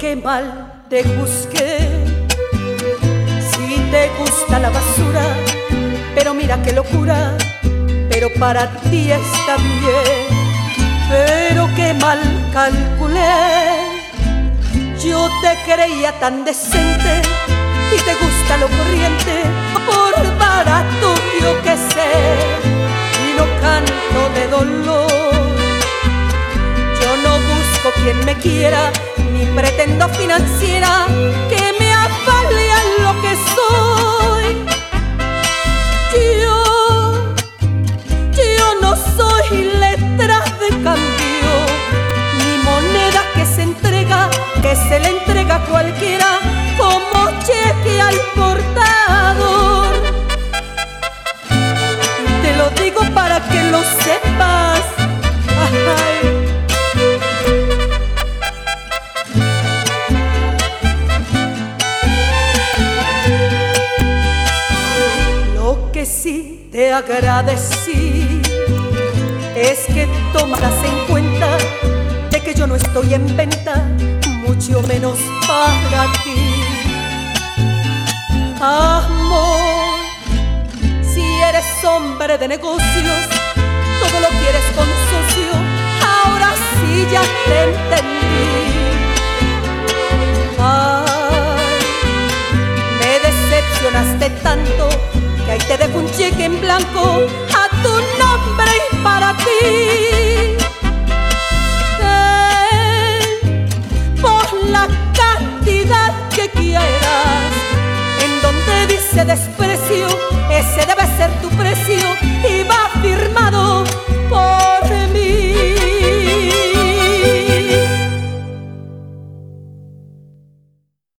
qué mal te juzgué. Si te gusta la basura, pero mira qué locura, pero para ti está bien. Pero qué mal calculé, yo te creía tan decente y te gusta lo corriente, por barato yo que sé, y no canto de dolor. Yo no busco quien me quiera, ni pretendo financiera que me avale a lo que soy. Yo no soy letras de cambio, ni moneda que se entrega, que se le entrega a cualquiera como cheque al portador. Te lo digo para que lo sepas. Ay. Lo que sí te agradecí es que tomaras en cuenta de que yo no estoy en venta, mucho menos para ti. Amor, si eres hombre de negocios, todo lo quieres con socio. Ahora sí ya te entendí.